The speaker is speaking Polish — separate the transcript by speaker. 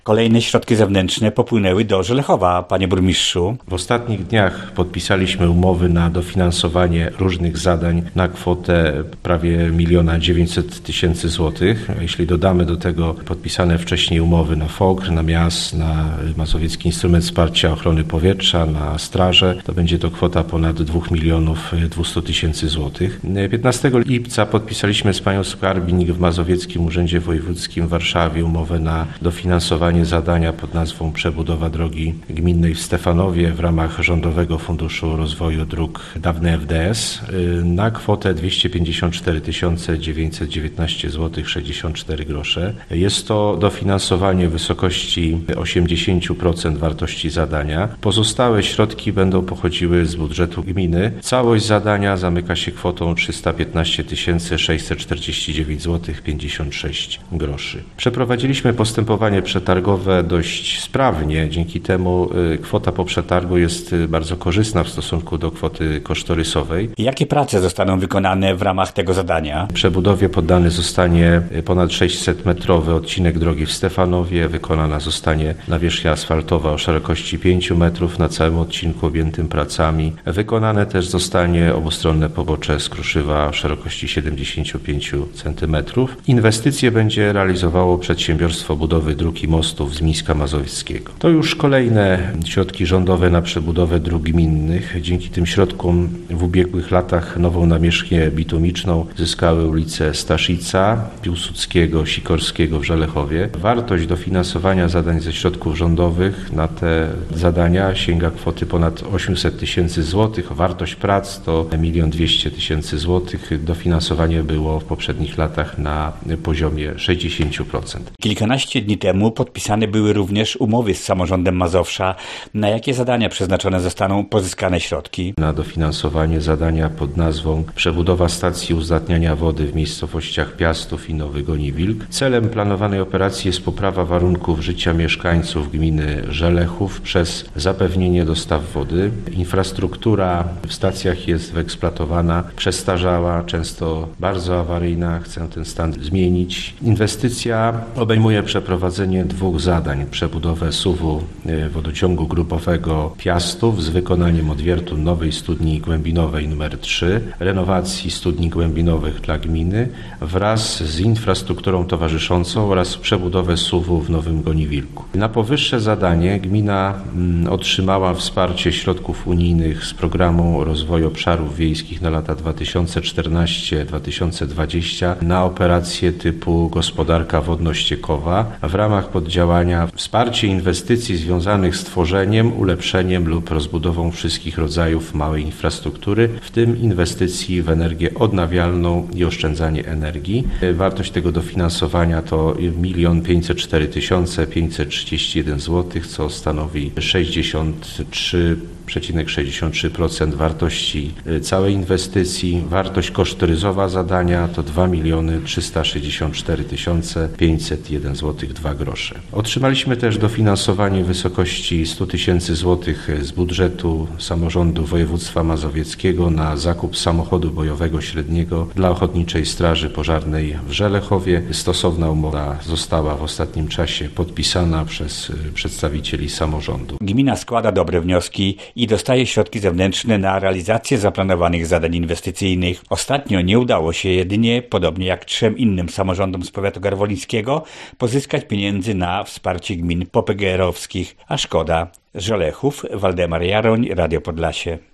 Speaker 1: Kolejne środki zewnętrzne popłynęły do Żelechowa, panie burmistrzu.
Speaker 2: W ostatnich dniach podpisaliśmy umowy na dofinansowanie różnych zadań na kwotę prawie 1 900 000 złotych. Jeśli dodamy do tego podpisane wcześniej umowy na FOGR, na MIAS, na Mazowiecki Instrument Wsparcia Ochrony Powietrza, na straże, to będzie to kwota ponad 2 200 000 złotych. 15 lipca podpisaliśmy z panią skarbnik w Mazowieckim Urzędzie Wojewódzkim w Warszawie umowę na dofinansowanie zadania pod nazwą Przebudowa drogi gminnej w Stefanowie w ramach Rządowego Funduszu Rozwoju Dróg, dawny FDS, na kwotę 254 919 zł 64 grosze. Jest to dofinansowanie w wysokości 80% wartości zadania. Pozostałe środki będą pochodziły z budżetu gminy. Całość zadania zamyka się kwotą 315 649 zł 56 groszy. Przeprowadziliśmy postępowanie przetargowe dość sprawnie. Dzięki temu kwota po przetargu jest bardzo korzystna w stosunku do kwoty kosztorysowej.
Speaker 1: Jakie prace zostaną wykonane w ramach tego zadania?
Speaker 2: Przebudowie poddany zostanie ponad 600-metrowy odcinek drogi w Stefanowie. Wykonana zostanie nawierzchnia asfaltowa o szerokości 5 metrów na całym odcinku objętym pracami. Wykonane też zostanie obustronne pobocze z Kruszywa o szerokości 75 cm. Inwestycje będzie realizowało Przedsiębiorstwo Budowy Dróg i Mostów z Mińska Mazowieckiego. To już kolejne środki rządowe na przebudowę dróg gminnych. Dzięki tym środkom w ubiegłych latach nową nawierzchnię bitumiczną zyskały ulice Staszica, Piłsudskiego, Sikorskiego w Żelechowie. Wartość dofinansowania zadań ze środków rządowych na te zadania sięga kwoty ponad 800 000 złotych. Wartość prac to 1 200 000 złotych. Dofinansowanie było w poprzednich latach na poziomie 60%.
Speaker 1: Kilkanaście dni temu podpisane były również umowy z samorządem Mazowsza. Na jakie zadania przeznaczone zostaną pozyskane środki?
Speaker 2: Na dofinansowanie zadania pod nazwą Przebudowa stacji uzdatniania wody w miejscowościach Piastów i Nowy Goniwilk. Celem planowanej operacji jest poprawa warunków życia mieszkańców gminy Żelechów przez zapewnienie dostaw wody. Infrastruktura w stacjach jest wyeksploatowana, przestarzała, często bardzo awaryjna. Chcę ten stan zmienić. Inwestycja obejmuje przeprowadzenie 2 zadań. Przebudowę suwu wodociągu grupowego Piastów z wykonaniem odwiertu nowej studni głębinowej nr 3, renowacji studni głębinowych dla gminy wraz z infrastrukturą towarzyszącą oraz przebudowę suwu w Nowym Goniwilku. Na powyższe zadanie gmina otrzymała wsparcie środków unijnych z Programu Rozwoju Obszarów Wiejskich na lata 2014-2020 na operacje typu gospodarka wodno-ściekowa w ramach poddziałania wsparcie inwestycji związanych z tworzeniem, ulepszeniem lub rozbudową wszystkich rodzajów małej infrastruktury, w tym inwestycji w energię odnawialną i oszczędzanie energii. Wartość tego dofinansowania to 1 504 531 zł, co stanowi 63,63% wartości całej inwestycji. Wartość kosztorysowa zadania to 2 364 501 zł 2 grosze. Otrzymaliśmy też dofinansowanie w wysokości 100 000 zł z budżetu samorządu województwa mazowieckiego na zakup samochodu bojowego średniego dla Ochotniczej Straży Pożarnej w Żelechowie. Stosowna umowa została w ostatnim czasie podpisana przez przedstawicieli samorządu.
Speaker 1: Gmina składa dobre wnioski i dostaje środki zewnętrzne na realizację zaplanowanych zadań inwestycyjnych. Ostatnio nie udało się jedynie, podobnie jak 3 innym samorządom z powiatu garwolińskiego, pozyskać pieniędzy na wsparcie gmin popegeerowskich, a szkoda. Z Żelechów, Waldemar Jaroń, Radio Podlasie.